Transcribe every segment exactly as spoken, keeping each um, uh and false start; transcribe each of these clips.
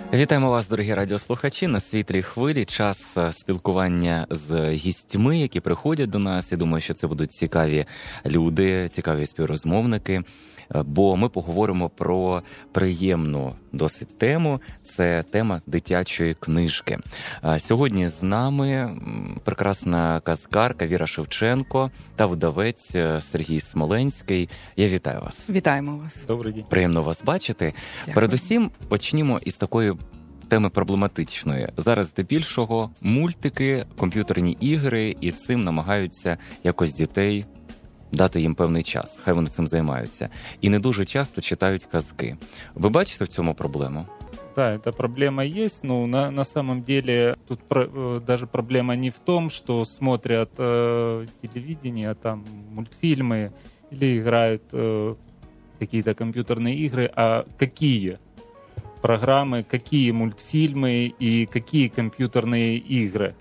Вітаємо вас, дорогі радіослухачі, на світлій хвилі. Час спілкування з гістьми, які приходять до нас. Я думаю, що це будуть цікаві люди, цікаві співрозмовники, бо ми поговоримо про приємну досить тему. Це тема дитячої книжки. Сьогодні з нами прекрасна казкарка Віра Шевченко та видавець Сергій Смоленський. Я вітаю вас. Вітаємо вас. Добрий день. Приємно вас бачити. Дякую. Передусім, почнімо із такої теми проблематичної. Зараз здебільшого мультики, комп'ютерні ігри, і цим намагаються якось дітей дати їм певний час. Хай вони цим займаються. І не дуже часто читають казки. Ви бачите в цьому проблему? Да, эта проблема есть, но на, на самом деле тут про, э, даже проблема не в том, что смотрят э, телевидение, там мультфильмы или играют э, какие-то компьютерные игры, а какие программы, какие мультфильмы и какие компьютерные игры.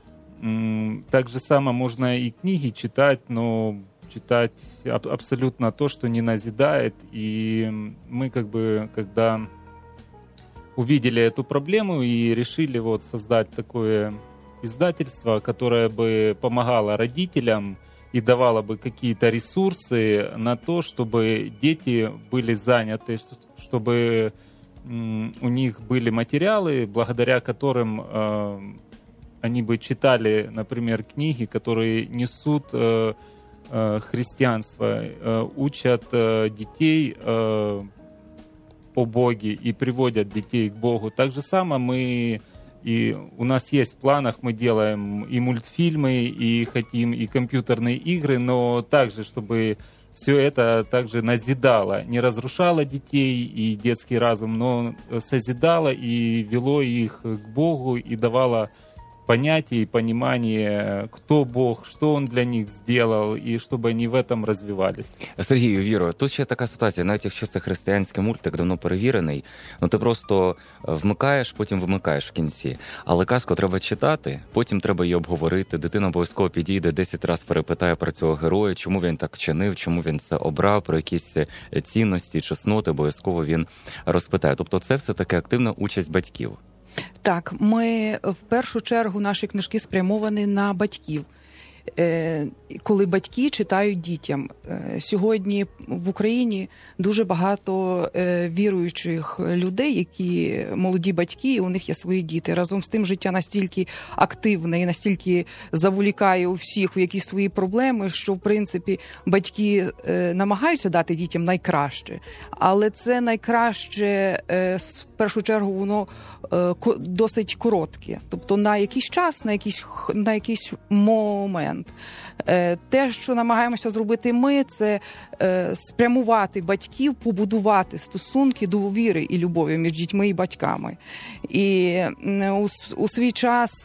М, Так же само можно и книги читать, но читать аб- абсолютно то, что не назидает. И мы как бы, когда увидели эту проблему и решили вот создать такое издательство, которое бы помогало родителям и давало бы какие-то ресурсы на то, чтобы дети были заняты, чтобы м, у них были материалы, благодаря которым э, они бы читали, например, книги, которые несут э, э, христианство, э, учат э, детей э, о Боге и приводят детей к Богу. Так же само мы, и у нас есть в планах, мы делаем и мультфильмы, и хотим и компьютерные игры, но также, чтобы все это также назидало, не разрушало детей и детский разум, но созидало и вело их к Богу и давало понятие и понимание, кто Бог, что Он для них сделал, и чтобы они в этом развивались. Сергію, Віро, тут ще така ситуація, навіть якщо це християнський мультик, давно перевірений, ну ти просто вмикаєш, потім вимикаєш в кінці. Але казку треба читати, потім треба її обговорити, дитина обов'язково підійде, десять разів перепитає про цього героя, чому він так вчинив, чому він це обрав, про якісь цінності, чесноти, обов'язково він розпитає. Тобто це все-таки активна участь батьків. Так, ми в першу чергу наші книжки спрямовані на батьків, коли батьки читають дітям. Сьогодні в Україні дуже багато віруючих людей, які молоді батьки, і у них є свої діти. Разом з тим життя настільки активне і настільки заволікає у всіх у якісь свої проблеми, що, в принципі, батьки намагаються дати дітям найкраще. Але це найкраще, в першу чергу, воно досить коротке. Тобто на якийсь час, на якийсь, на якийсь момент. Те, що намагаємося зробити ми, це спрямувати батьків, побудувати стосунки довіри і любові між дітьми і батьками. І у, у свій час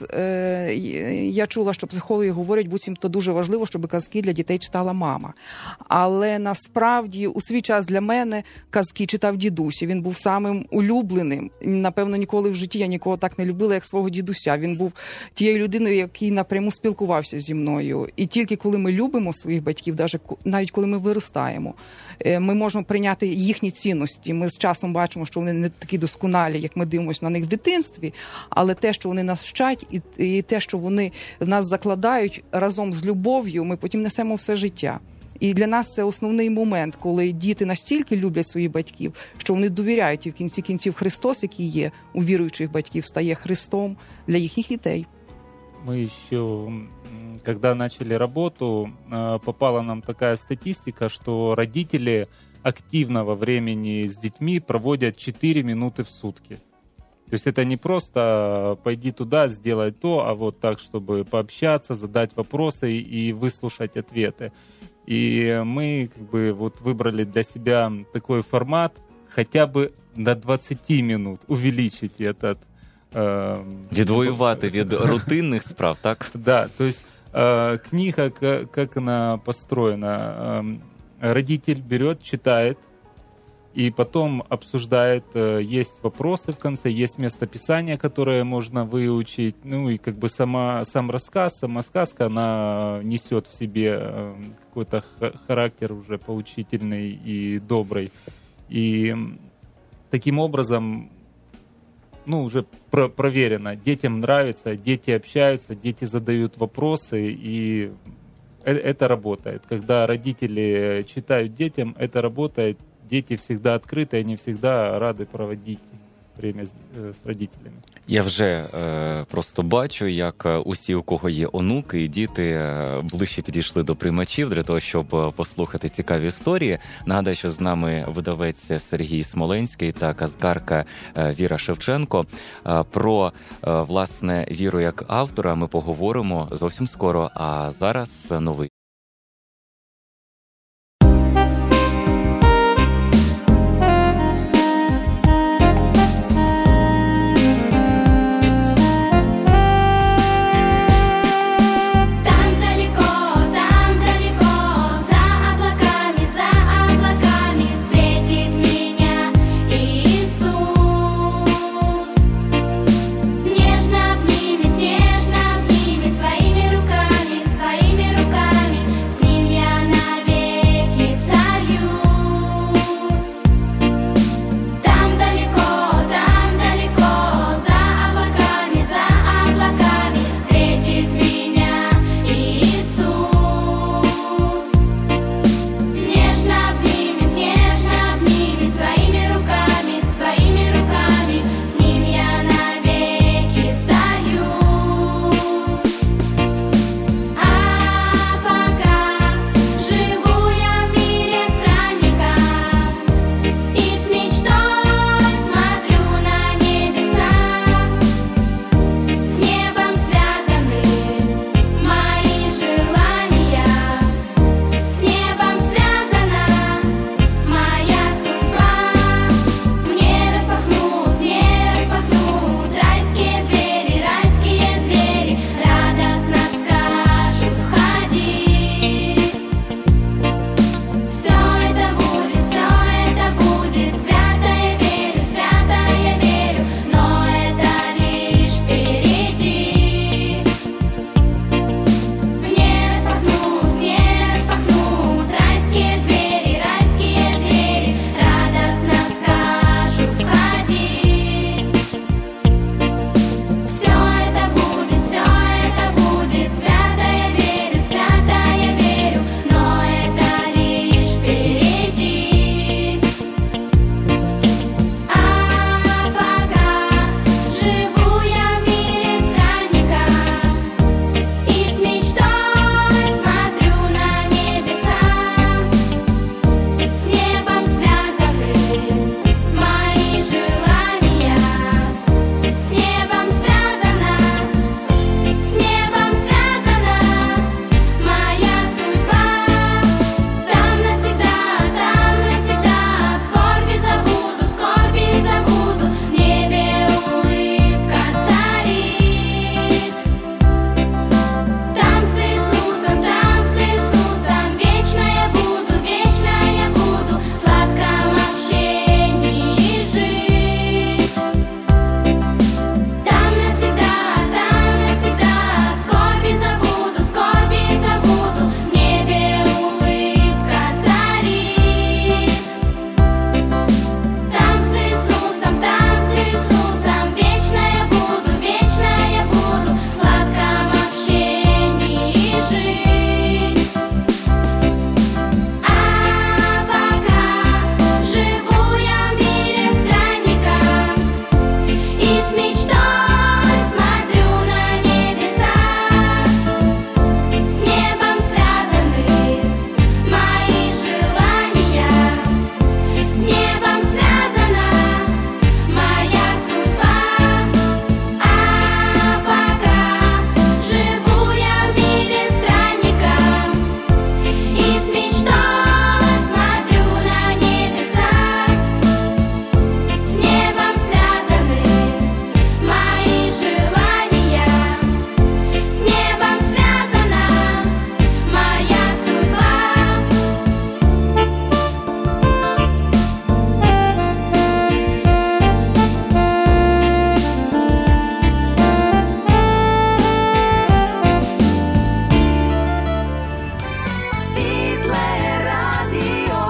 я чула, що психологи говорять, буцімто дуже важливо, щоб казки для дітей читала мама. Але насправді у свій час для мене казки читав дідусь. Він був самим улюбленим. Напевно, ніколи в житті я нікого так не любила, як свого дідуся. Він був тією людиною, який напряму спілкувався зі мною. І тільки коли ми любимо своїх батьків, навіть коли ми виростаємо, ми можемо прийняти їхні цінності. Ми з часом бачимо, що вони не такі досконалі, як ми дивимося на них в дитинстві, але те, що вони нас вчать, і, і те, що вони в нас закладають разом з любов'ю, ми потім несемо все життя. І для нас це основний момент, коли діти настільки люблять своїх батьків, що вони довіряють, і в кінці кінців Христос, який є у віруючих батьків, стає Христом для їхніх дітей. Мы еще, когда начали работу, попала нам такая статистика, что родители активного времени с детьми проводят четыре минуты в сутки. То есть это не просто пойди туда, сделай то, а вот так, чтобы пообщаться, задать вопросы и выслушать ответы. И мы как бы вот выбрали для себя такой формат, хотя бы до двадцать минут увеличить этот. Відвоювати від рутинних справ, так? Да, то есть э, книга, как, как она построена, э, родитель берет, читает, и потом обсуждает, э, есть вопросы в конце, есть местописание, которое можно выучить, ну и как бы сама, сам рассказ, сама сказка, она несет в себе э, какой-то характер уже поучительный и добрый. И таким образом ну, уже про- проверено. Детям нравится, дети общаются, дети задают вопросы, и это работает. Когда родители читают детям, это работает. Дети всегда открыты, они всегда рады проводить время з, з родителями. Я вже е, просто бачу, як усі, у кого є онуки і діти, е, ближче підійшли до приймачів для того, щоб послухати цікаві історії. Нагадаю, що з нами видавець Сергій Смоленський та казкарка е, Віра Шевченко. Е, про, е, власне, Віру як автора ми поговоримо зовсім скоро, а зараз новий.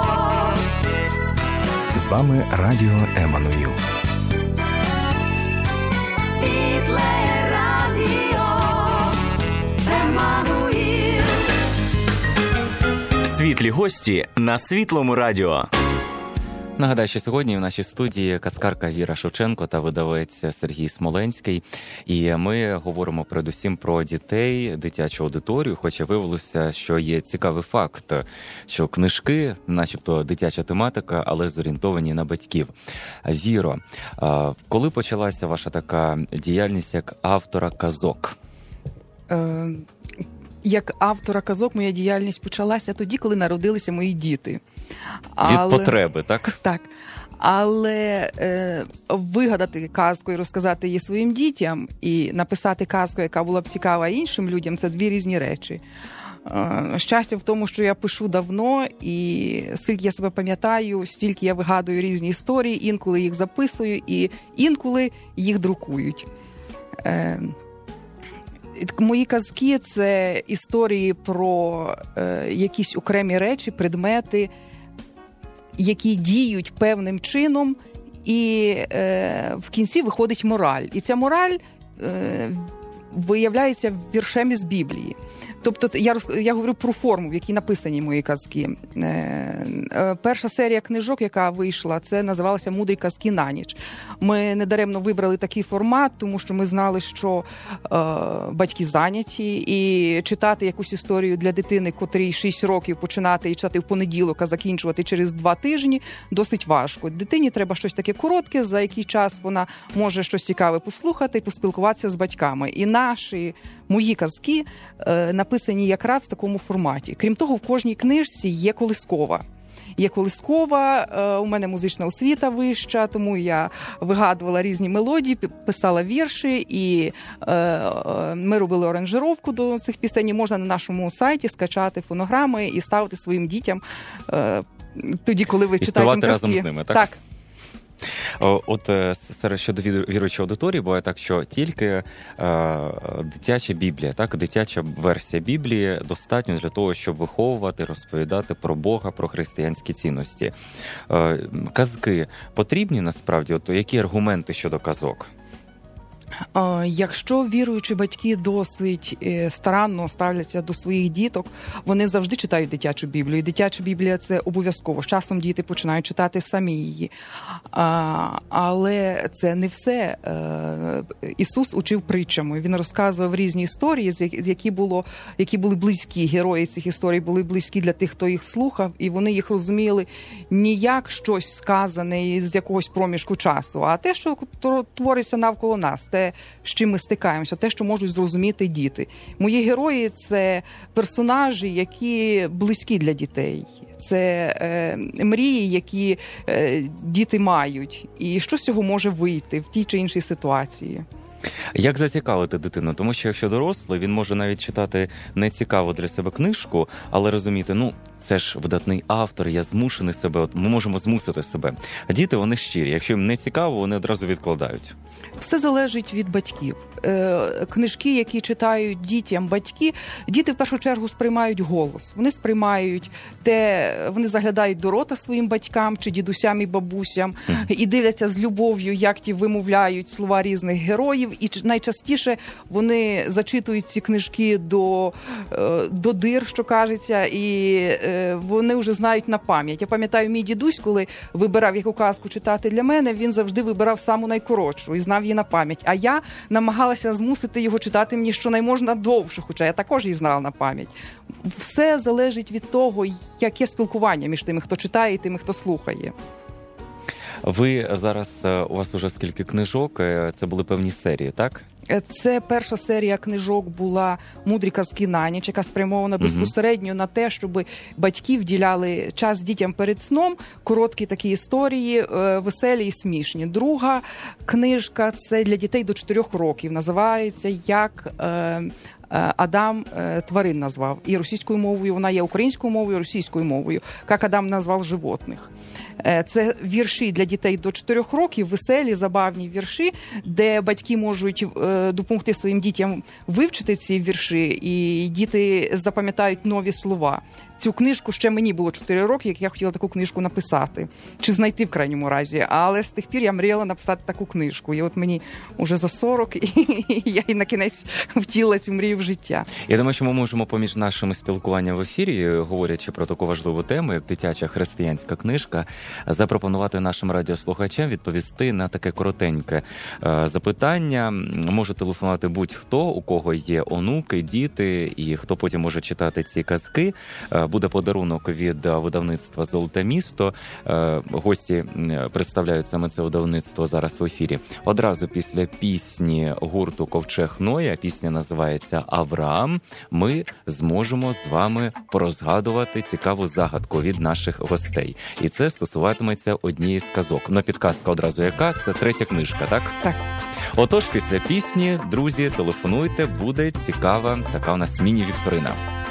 вами Радіо Еммануїл. Світлі гості на Світлому радіо. Нагадаю, що сьогодні в нашій студії казкарка Віра Шевченко та видавець Сергій Смоленський. І ми говоримо передусім про дітей, дитячу аудиторію, хоча виявилося, що є цікавий факт, що книжки, начебто дитяча тематика, але зорієнтовані на батьків. Віро, коли почалася ваша така діяльність як автора казок? Е, як автора казок моя діяльність почалася тоді, коли народилися мої діти. Але... Від потреби, так? Так. Але е, вигадати казку і розказати її своїм дітям, і написати казку, яка була б цікава іншим людям, це дві різні речі. Е, щастя в тому, що я пишу давно, і скільки я себе пам'ятаю, стільки я вигадую різні історії, інколи їх записую, і інколи їх друкують. Е, Мої казки – це історії про е, якісь окремі речі, предмети, які діють певним чином, і е, в кінці виходить мораль. І ця мораль е, виявляється віршем із Біблії. Тобто я, роз, я говорю про форму, в якій написані мої казки. Е, е, перша серія книжок, яка вийшла, це називалася «Мудрі казки на ніч». Ми недаремно вибрали такий формат, тому що ми знали, що е, батьки зайняті, і читати якусь історію для дитини, котрій шість років, починати і читати в понеділок, а закінчувати через два тижні, досить важко. Дитині треба щось таке коротке, за який час вона може щось цікаве послухати і поспілкуватися з батьками. І наші, мої казки е, написані якраз в такому форматі. Крім того, в кожній книжці є колискова. Є колискова, у мене музична освіта вища, тому я вигадувала різні мелодії, писала вірші, і ми робили аранжировку до цих пісень. Можна на нашому сайті скачати фонограми і ставити своїм дітям тоді, коли ви і читаєте казки. Разом з ними, так? Так. От серед щодо віруючої аудиторії буває так, що тільки е, дитяча Біблія, так, дитяча версія Біблії достатньо для того, щоб виховувати, розповідати про Бога, про християнські цінності. Е, казки потрібні насправді? От які аргументи щодо казок? Якщо віруючі батьки досить старанно ставляться до своїх діток, вони завжди читають дитячу Біблію. І дитяча Біблія – це обов'язково. З часом діти починають читати самі її. Але це не все. Ісус учив притчами. Він розказував різні історії, які, було, які були близькі. Герої цих історій були близькі для тих, хто їх слухав, і вони їх розуміли не як щось сказане з якогось проміжку часу, а те, що твориться навколо нас. Те, з чим ми стикаємося, те, що можуть зрозуміти діти. Мої герої – це персонажі, які близькі для дітей. Це е, мрії, які е, діти мають. І що з цього може вийти в тій чи іншій ситуації. Як зацікавити дитину? Тому що якщо дорослий, він може навіть читати нецікаву для себе книжку, але розуміти, ну, це ж видатний автор, я змушений себе, от ми можемо змусити себе. А діти, вони щирі. Якщо їм не цікаво, вони одразу відкладають. Все залежить від батьків. Е, книжки, які читають дітям батьки, діти в першу чергу сприймають голос. Вони сприймають те, вони заглядають до рота своїм батькам чи дідусям і бабусям mm. і дивляться з любов'ю, як ті вимовляють слова різних героїв. І найчастіше вони зачитують ці книжки до, до дир, що кажеться, і вони вже знають на пам'ять. Я пам'ятаю, мій дідусь, коли вибирав яку казку читати для мене, він завжди вибирав саму найкоротшу і знав її на пам'ять. А я намагалася змусити його читати мені щонайможна довше, хоча я також її знала на пам'ять. Все залежить від того, яке спілкування між тими, хто читає, і тими, хто слухає. Ви зараз, у вас уже скільки книжок, це були певні серії, так? Це перша серія книжок була «Мудрі казки на ніч», яка спрямована безпосередньо mm-hmm. на те, щоб батьки вділяли час дітям перед сном, короткі такі історії, веселі і смішні. Друга книжка – це для дітей до чотирьох років, називається «Як Адам тварин назвав». І російською мовою, вона є українською мовою, і російською мовою. «Як Адам назвав животних». Це вірші для дітей до чотирьох років, веселі, забавні вірші, де батьки можуть допомогти своїм дітям вивчити ці вірші, і діти запам'ятають нові слова. Цю книжку ще мені було чотири роки, як я хотіла таку книжку написати. Чи знайти в крайньому разі. Але з тих пір я мріяла написати таку книжку. І от мені вже за сорок, і я і на кінець втілила цю мрію втілює в життя. Я думаю, що ми можемо поміж нашими спілкуванням в ефірі, говорячи про таку важливу тему, як дитяча християнська книжка, запропонувати нашим радіослухачам відповісти на таке коротеньке е, запитання. Може телефонувати будь-хто, у кого є онуки, діти, і хто потім може читати ці казки. Е, буде подарунок від видавництва «Золоте місто». Е, гості представляють саме це видавництво зараз в ефірі. Одразу після пісні гурту «Ковчег Ноя», пісня називається «Авраам», ми зможемо з вами порозгадувати цікаву загадку від наших гостей. І це стосуватиметься однієї з казок. Но підказка одразу яка? Це третя книжка, так? Так. Отож, після пісні, друзі, телефонуйте, буде цікава така у нас міні-вікторина.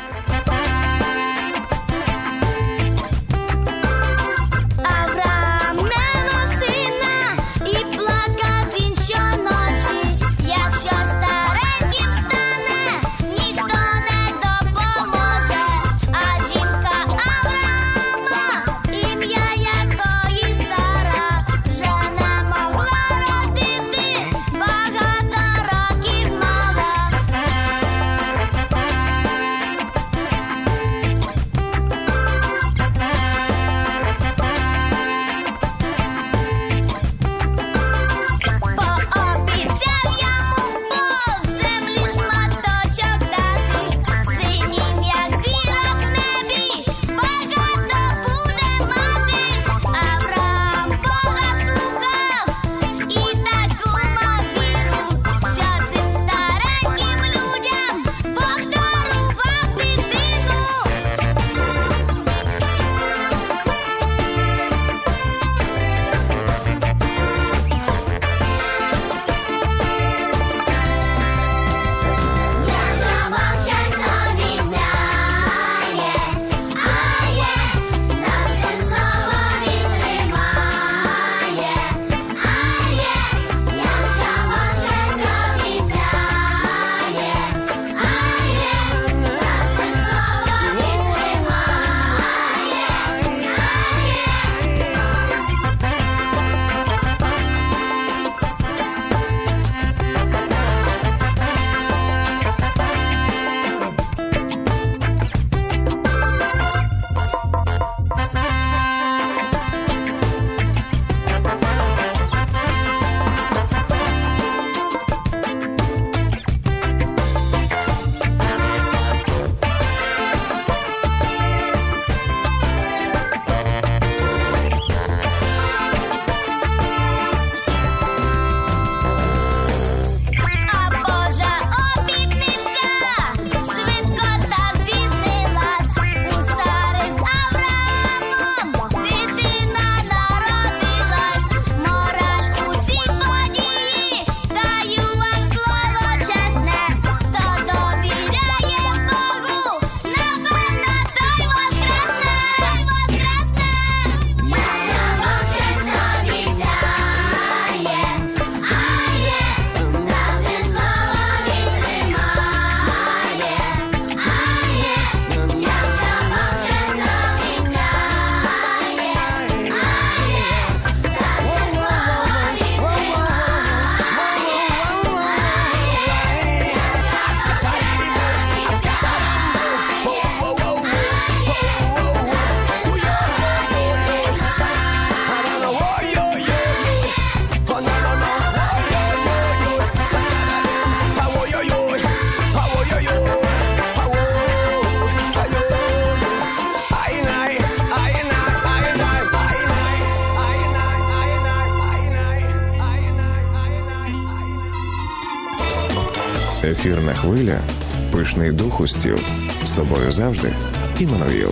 Ефірна хвиля, пишний дух устів. З тобою завжди Іммануїл.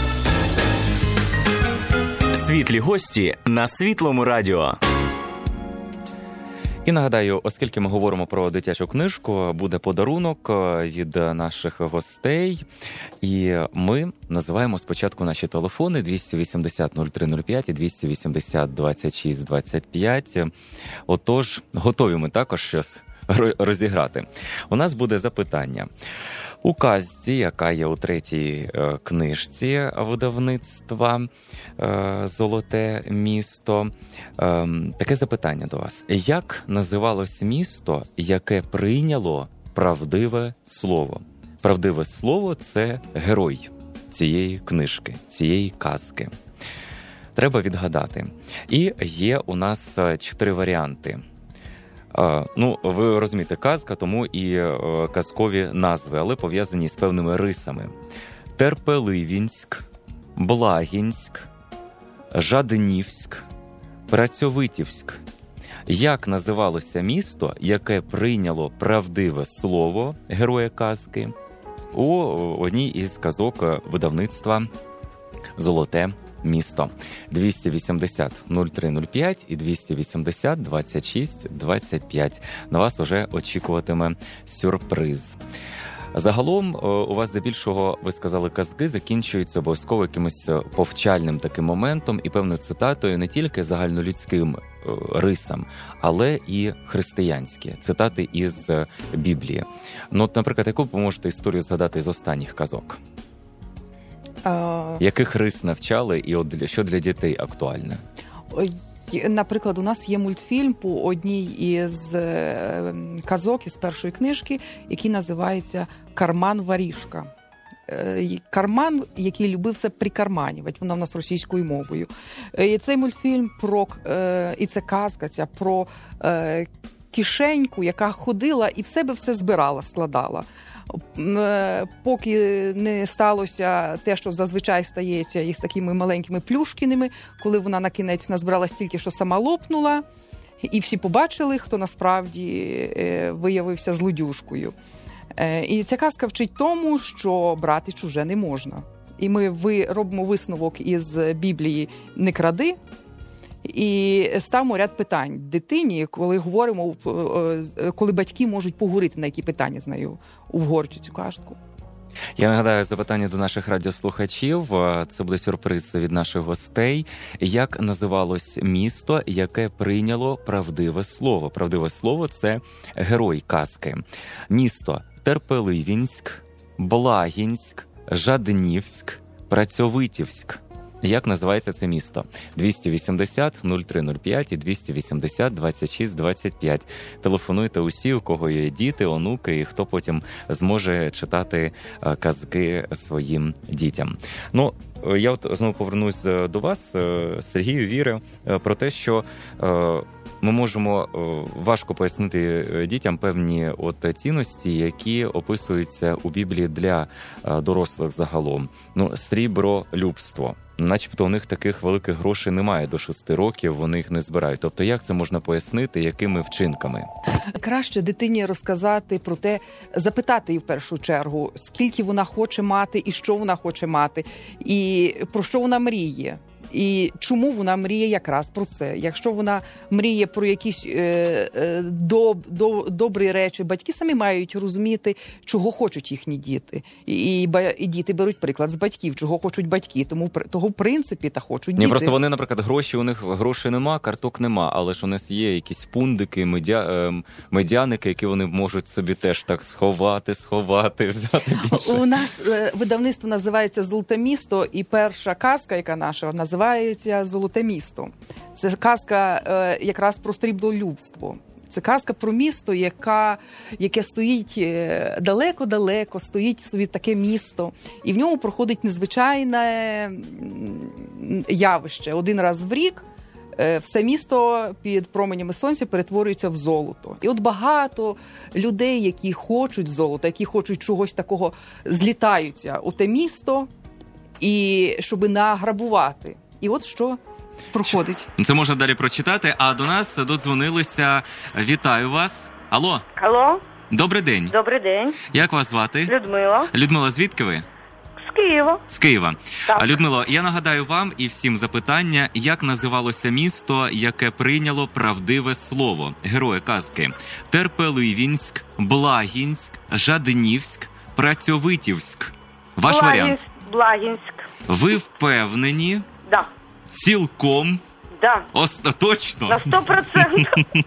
Світлі гості на Світлому радіо. І нагадаю, оскільки ми говоримо про дитячу книжку, буде подарунок від наших гостей. І ми називаємо спочатку наші телефони двісті вісімдесят нуль три нуль п'ять і двісті вісімдесят двадцять шість двадцять п'ять. Отож, готові ми також щось розіграти. У нас буде запитання. У казці, яка є у третій е, книжці видавництва е, «Золоте місто», е, таке запитання до вас. Як називалось місто, яке прийняло правдиве слово. Правдиве слово – це герой цієї книжки, цієї казки. Треба відгадати. І є у нас чотири варіанти. А, ну, ви розумієте, казка, тому і а, казкові назви, але пов'язані з певними рисами. Терпеливінськ, Благінськ, Жаднівськ, Працьовитівськ. Як називалося місто, яке прийняло правдиве слово героя казки у одній із казок видавництва «Золоте місто»? двісті вісімдесят нуль три нуль п'ять і двісті вісімдесят двадцять шість двадцять п'ять. На вас уже очікуватиме сюрприз. Загалом у вас здебільшого, ви сказали, казки закінчуються обов'язково якимось повчальним таким моментом і певною цитатою не тільки загальнолюдським рисам, але і християнські цитати із Біблії. Ну, от, наприклад, яку ви можете історію згадати з останніх казок? А... Яких рис навчали і от для, що для дітей актуальне? Наприклад, у нас є мультфільм по одній із казок із першої книжки, який називається «Карман Варішка». Карман, який любив все прикарманювати, вона в нас російською мовою. І цей мультфільм про, і це казка ця про кишеньку, яка ходила і в себе все збирала, складала. Поки не сталося те, що зазвичай стається із такими маленькими плюшкіними, коли вона на кінець назбирала стільки, що сама лопнула, і всі побачили, хто насправді виявився злодюжкою. І ця казка вчить тому, що брати чуже не можна. І ми робимо висновок із Біблії «Не кради», і ставимо ряд питань дитині, коли говоримо, коли батьки можуть поговорити, на які питання з нею обговорюють цю казку. Я нагадаю запитання до наших радіослухачів. Це буде сюрприз від наших гостей. Як називалось місто, яке прийняло правдиве слово? Правдиве слово – це герой казки. Місто Терпеливінськ, Благінськ, Жаднівськ, Працьовитівськ. Як називається це місто? двісті вісімдесят нуль три нуль п'ять і двісті вісімдесят двадцять шість двадцять п'ять. Телефонуйте усі, у кого є діти, онуки, і хто потім зможе читати казки своїм дітям. Ну, я от знову повернусь до вас, Сергію, Віри, про те, що ми можемо важко пояснити дітям певні от цінності, які описуються у Біблії для дорослих загалом. Ну, срібролюбство. Начебто у них таких великих грошей немає до шести років, вони їх не збирають. Тобто як це можна пояснити, якими вчинками? Краще дитині розказати про те, запитати її в першу чергу, скільки вона хоче мати і що вона хоче мати, і про що вона мріє. І чому вона мріє якраз про це? Якщо вона мріє про якісь е, е, доб, доб, добрі речі, батьки самі мають розуміти, чого хочуть їхні діти. І, і, і діти беруть приклад з батьків, чого хочуть батьки. Тому того в принципі та хочуть діти. Ні, просто вони, наприклад, гроші, у них грошей нема, карток нема, але ж у нас є якісь пундики, медя, медяники, які вони можуть собі теж так сховати, сховати, взяти більше. У нас е, видавництво називається «Золоте місто», і перша казка, яка наша, називається Називається «Золоте місто». Це казка е, якраз про сріблолюбство. Це казка про місто, яка, яке стоїть далеко-далеко, стоїть собі таке місто. І в ньому проходить незвичайне явище. Один раз в рік е, все місто під променями сонця перетворюється в золото. І от багато людей, які хочуть золота, які хочуть чогось такого, злітаються у те місто, і щоб награбувати. І от що проходить. Це можна далі прочитати, а до нас додзвонилися. Вітаю вас. Алло. Алло. Добрий день. Добрий день. Як вас звати? Людмила. Людмила, звідки ви? З Києва. З Києва. Так. Людмило, я нагадаю вам і всім запитання, як називалося місто, яке прийняло правдиве слово? Герої казки. Терпеливінськ, Благінськ, Жаднівськ, Працьовитівськ. Ваш Благінськ. варіант. Благінськ. Ви впевнені? Да. Цілком? Да. Остаточно? На сто процентов.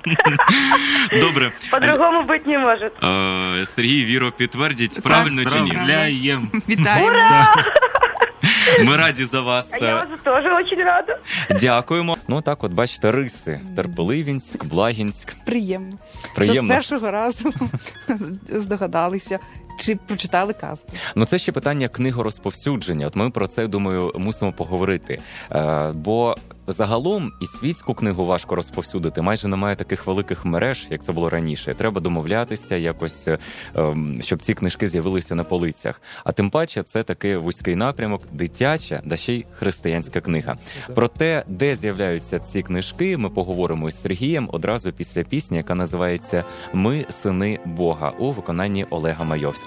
Добре. По-другому быть не может. Сергій, Віро, підтвердіть, правильно чи ні? Поздравляем. Вітаємо. Ура! Ми раді за вас. А я вас тоже очень рада. Дякуємо. Ну так, от бачите, риси. Терпеливінськ, Благінськ. Приємно. Приємно. Що з першого разу здогадалися, чи прочитали казку. Ну це ще питання книгорозповсюдження. От ми про це, думаю, мусимо поговорити. Е, бо загалом і світську книгу важко розповсюдити. Майже немає таких великих мереж, як це було раніше. Треба домовлятися якось, е, щоб ці книжки з'явилися на полицях. А тим паче це такий вузький напрямок, дитяча, да ще й християнська книга. Про те, де з'являються ці книжки, ми поговоримо із Сергієм одразу після пісні, яка називається «Ми – сини Бога» у виконанні Олега Майовського.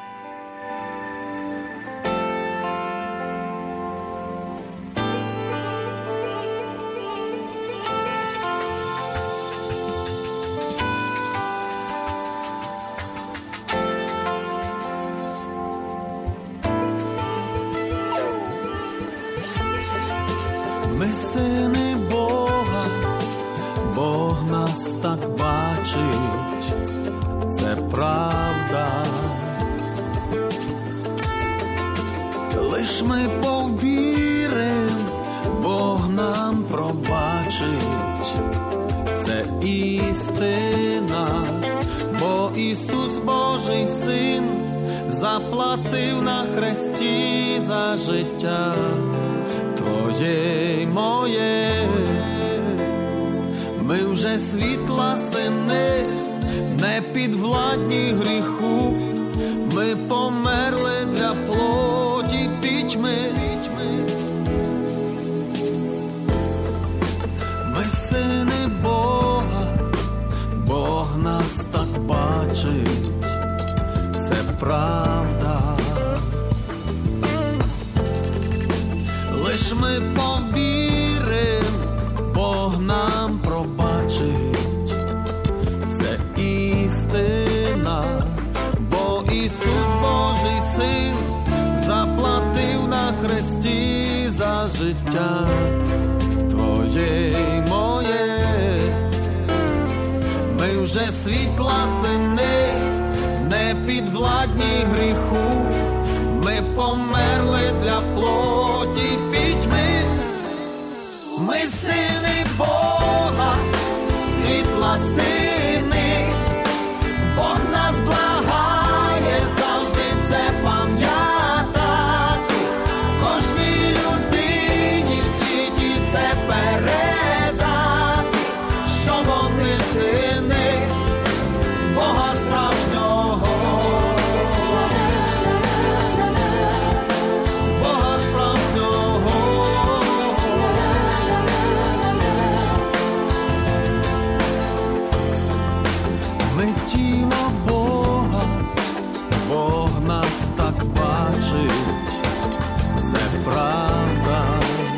Ми сини Бога, Бог нас так бачить, це правда. Лиш ми повірим, Бог нам пробачить, це істина, бо Ісус Божий Син заплатив на хресті за життя твоє й моє. Ми вже світла сини, не підвладні гріху, ми померли для плоті пітьми. Ми сини Бога, Бог нас так бачить, це правда. Лиш ми повірим, Бог нам пробачить, це істина, бо Ісус Божий Син заплатив на хресті за життя твоє й моє. Ми вже світла сини, не підвладні гріху, ми померли для плоті пітьми. Ми сини Бога, світла сини, Бог нас благає завжди це пам'ятати. Кожній людині в світі це передати, що вони сини Бога справжнього. Тіло Бога, Бог нас так бачить, це правда.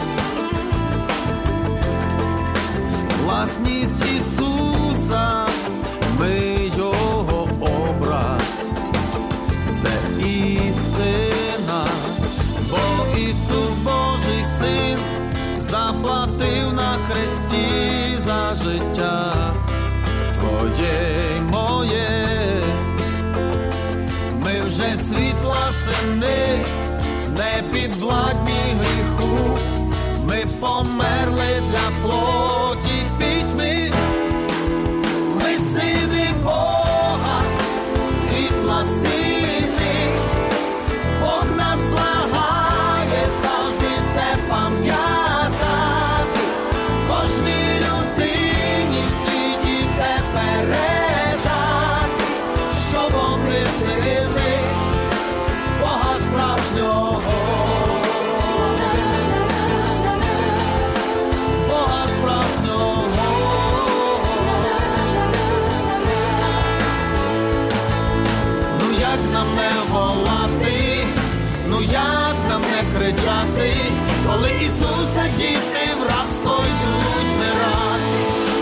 Власність Ісуса, ми Його образ, це істина, бо Ісус Божий Син заплатив на хресті за життя твоє й моє. Ми вже світла сини, не підвладні гріху, ми померли для плоті пітьми. Ми сини Бога, світла сини, Бог нас благає завжди це пам'ятати. Кожній людині в світі це передати, що вони сини Бога справжнього. Бога справжнього. Ну як нам не волати, ну як нам не кричати, коли Ісуса діти в рабство йдуть вмирати.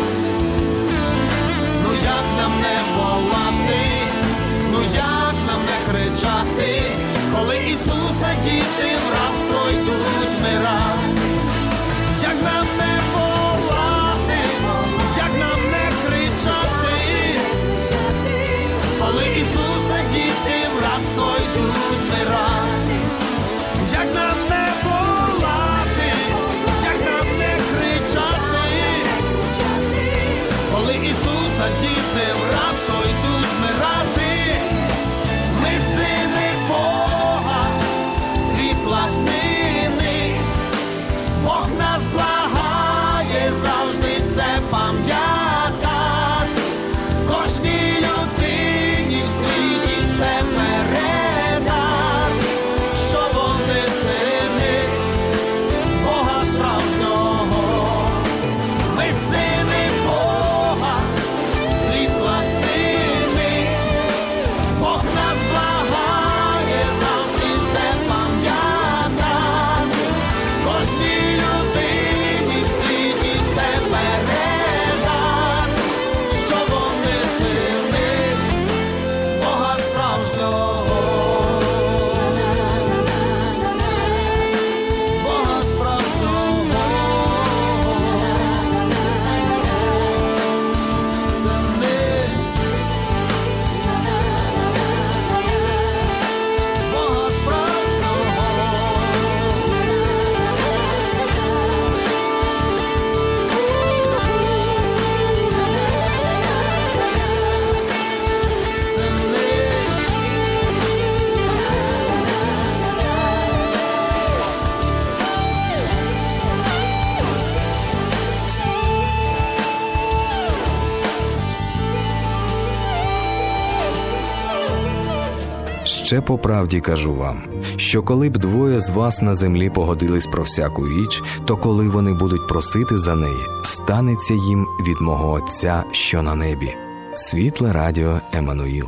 Ну як нам не волати, ну як нам не кричати, коли Ісуса діти в рабство йдуть вмирати. Як нам не волати, як нам не кричати, коли Ісуса діти в рабство йдуть вмирати. Як нам не волати, в рабство йдуть вмирати. Ми сини Бога, світла сини. Бог нас благає завжди це пам'ятати. Кожній людині в світі це передати, що вони сини Бога справжнього. Ми сини Бога, світла сини. Бог нас благає завжди це пам'ятати. Кожній людині в світі це передати, що вони сини Бога справжнього. Бога справжнього. Сини Бога справжнього. Ще по правді кажу вам, що коли б двоє з вас на землі погодились про всяку річ, то коли вони будуть просити за неї, станеться їм від мого Отця, що на небі. Світле радіо Еммануїл.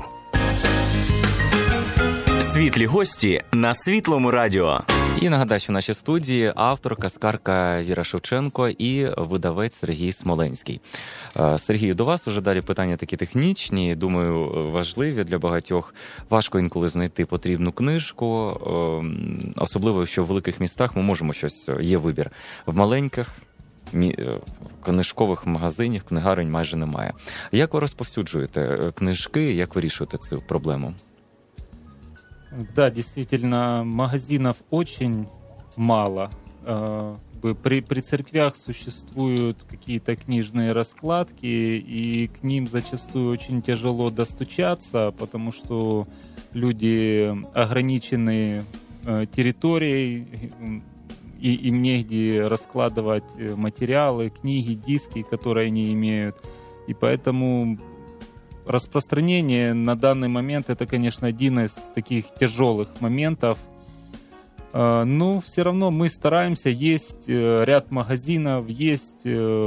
Світлі гості на Світлому радіо. І нагадаю, що в нашій студії автор, казкарка Віра Шевченко і видавець Сергій Смоленський. Сергію, до вас уже далі питання такі технічні, думаю, важливі для багатьох. Важко інколи знайти потрібну книжку, особливо, що в великих містах ми можемо щось, є вибір. В маленьких книжкових магазинів, книгарень майже немає. Як ви розповсюджуєте книжки, як вирішуєте цю проблему? Да, действительно, магазинов очень мало. При, при церквях существуют какие-то книжные раскладки, и к ним зачастую очень тяжело достучаться, потому что люди ограничены территорией, и им негде раскладывать материалы, книги, диски, которые они имеют. И поэтому распространение на данный момент это, конечно, один из таких тяжелых моментов. Но все равно мы стараемся, есть ряд магазинов, есть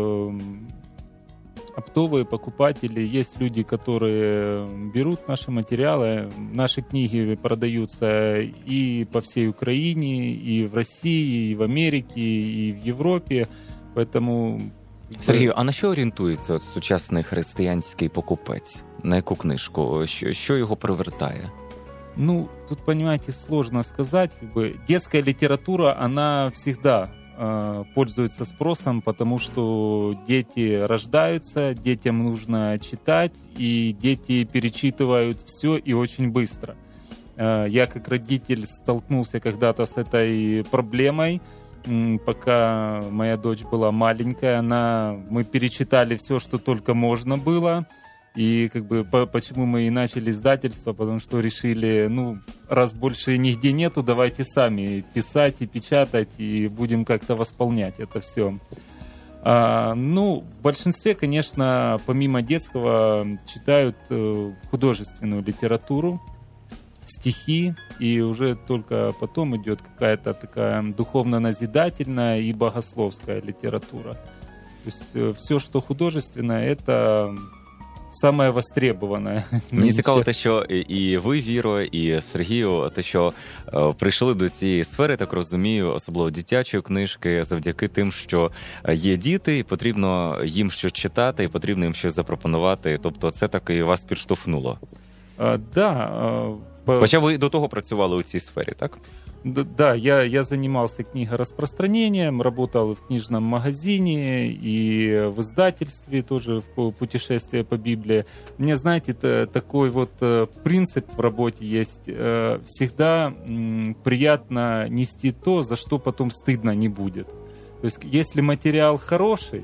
оптовые покупатели, есть люди, которые берут наши материалы. Наши книги продаются и по всей Украине, и в России, и в Америке, и в Европе. Поэтому... Сергію, а на що орієнтується от сучасний християнський покупець? На яку книжку? Що, що його привертає? Ну, тут, понимаете, сложно сказать. Как бы, детская литература, она всегда э, пользуется спросом, потому что дети рождаются, детям нужно читать, и дети перечитывают все и очень быстро. Э, я, как родитель, столкнулся когда-то с этой проблемой. Пока моя дочь была маленькая, она, мы перечитали все, что только можно было. И как бы по, почему мы и начали издательство, потому что решили, ну, раз больше нигде нету, давайте сами писать и печатать, и будем как-то восполнять это все. А, ну, в большинстве, конечно, помимо детского, читают э, художественную литературу, стихи, и уже только потом идет какая-то такая духовно-назидательная и богословская литература. То есть э, все, что художественное, это... Саме востребоване. Мені цікаво те, що і ви, Віро, і Сергію, те, що е, прийшли до цієї сфери, так розумію, особливо дитячої книжки, завдяки тим, що є діти, і потрібно їм щось читати, і потрібно їм щось запропонувати. Тобто це так і вас підштовхнуло. А, да. А, по... Хоча ви до того працювали у цій сфері, так? Да, я, я занимался книгораспространением, работал в книжном магазине и в издательстве, тоже в путешествии по Библии. Мне, знаете, такой вот принцип в работе есть. Всегда приятно нести то, за что потом стыдно не будет. То есть, если материал хороший,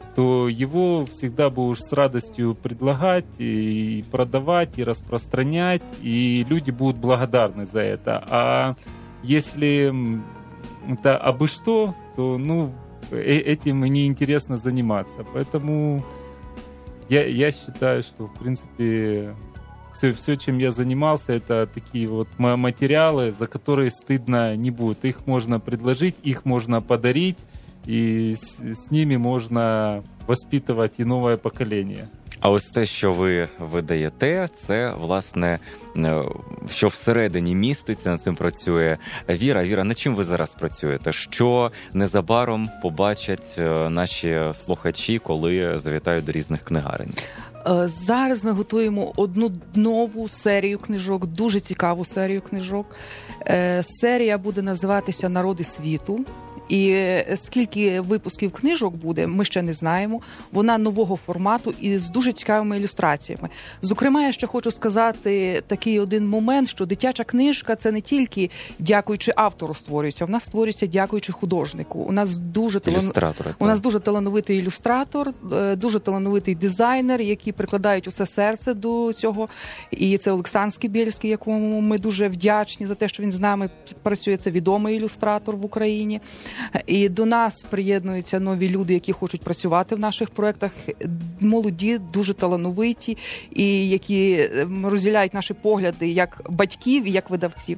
то его всегда будешь с радостью предлагать и продавать, и распространять, и люди будут благодарны за это. А если это абы что, то ну, этим неинтересно заниматься. Поэтому я, я считаю, что, в принципе, все, все, чем я занимался, это такие вот материалы, за которые стыдно не будет. Их можно предложить, их можно подарить, і з ними можна воспитувати і нове покоління. А ось те, що ви видаєте, це, власне, що всередині міститься, над цим працює Віра. Віра, над чим ви зараз працюєте? Що незабаром побачать наші слухачі, коли завітають до різних книгарень? Зараз ми готуємо одну нову серію книжок, дуже цікаву серію книжок. Серія буде називатися «Народи світу». І скільки випусків книжок буде, ми ще не знаємо. Вона нового формату і з дуже цікавими ілюстраціями. Зокрема, я ще хочу сказати такий один момент, що дитяча книжка – це не тільки дякуючи автору створюється, вона створюється дякуючи художнику. У нас дуже, талан... У нас дуже талановитий ілюстратор, дуже талановитий дизайнер, які прикладають усе серце до цього. І це Олександр Скібєльський, якому ми дуже вдячні за те, що він з нами працює. Це відомий ілюстратор в Україні. І до нас приєднуються нові люди, які хочуть працювати в наших проєктах, молоді, дуже талановиті, і які розділяють наші погляди як батьків і як видавців.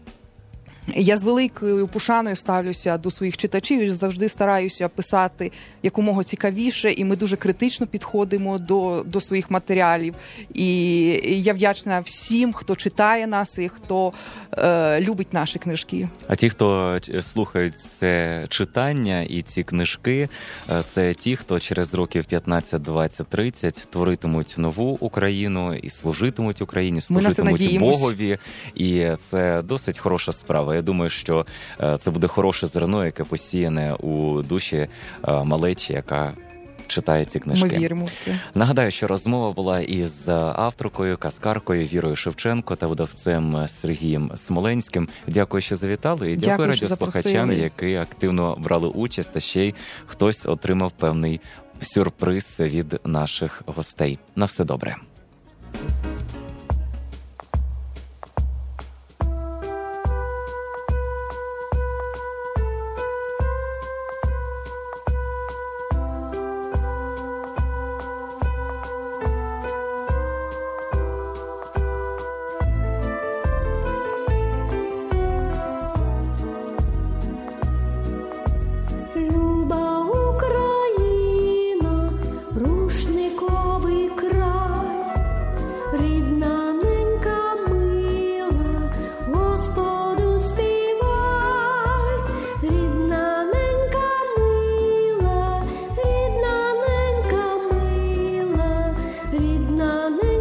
Я з великою пошаною ставлюся до своїх читачів і завжди стараюся писати якомога цікавіше, і ми дуже критично підходимо до, до своїх матеріалів. І я вдячна всім, хто читає нас і хто е, любить наші книжки. А ті, хто слухають це читання і ці книжки, це ті, хто через років п'ятнадцять, двадцять, тридцять творитимуть нову Україну і служитимуть Україні, служитимуть Богові. І це досить хороша справа. Я думаю, що це буде хороше зерно, яке посіяне у душі малечі, яка читає ці книжки. Ми віримо в це. Нагадаю, що розмова була із авторкою, казкаркою Вірою Шевченко та видавцем Сергієм Смоленським. Дякую, що завітали, і дякую, дякую радіослухачам, які активно брали участь, та ще й хтось отримав певний сюрприз від наших гостей. На все добре. Рідна ненька